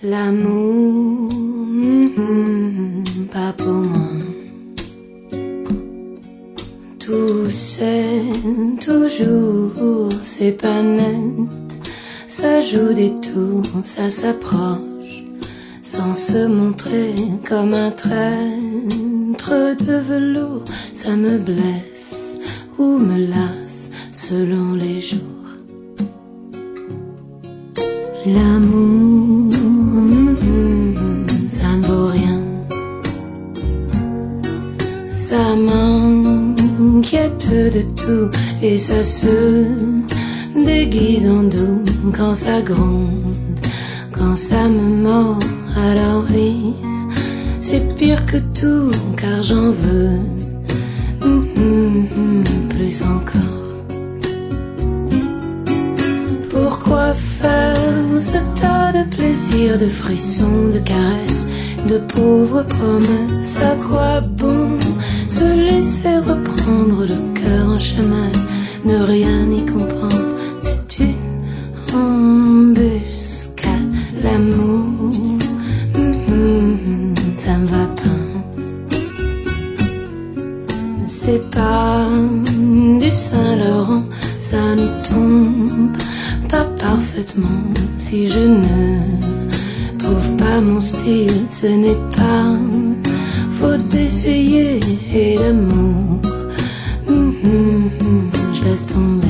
L'amour, pas pour moi. Tout c'est toujours, c'est pas net. Ça joue des tours, ça s'approche, sans se montrer comme un traître de velours. Ça me blesse ou me lasse selon les jours. L'amour, ça ne vaut rien. Ça m'inquiète de tout et ça se déguise en doux quand ça gronde, quand ça me mord. Alors oui, c'est pire que tout car j'en veux plus encore. Pourquoi faire ce tas de plaisirs, de frissons, de caresses, de pauvres promesses? À quoi bon se laisser reprendre le cœur en chemin, ne rien y comprendre? C'est une embuscade, l'amour, ça me va pas. C'est pas du Saint-Laurent, ça nous tombe pas parfaitement. Si je ne trouve pas mon style, ce n'est pas faute d'essayer et d'amour. Je laisse tomber.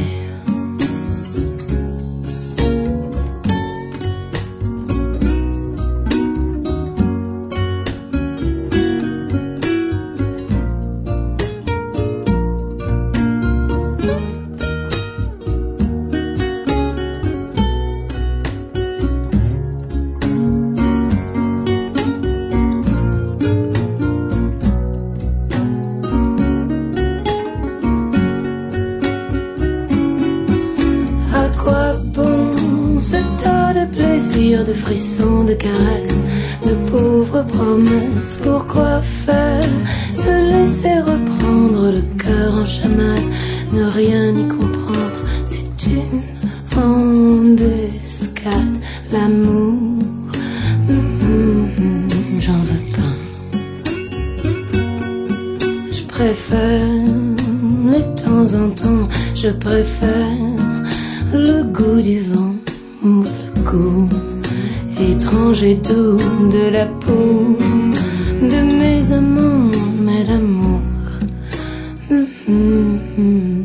À quoi bon ce tas de plaisirs, de frissons, de caresses, de pauvres promesses? Pourquoi faire se laisser reprendre le cœur en chamade, ne rien y comprendre? C'est une embuscade, l'amour, j'en veux pas. Je préfère les temps en temps, je préfère le goût du vent ou le goût étrange et doux de la peau de mes amants, mais l'amour